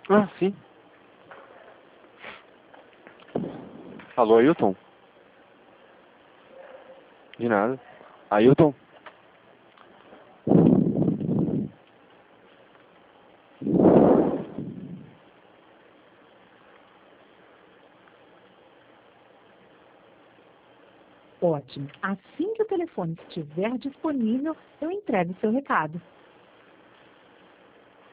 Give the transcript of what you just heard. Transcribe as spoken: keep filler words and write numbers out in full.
Ah, sim. Alô, Ailton? De nada. Ailton? Ótimo. Assim que o telefone estiver disponível, eu entrego o seu recado.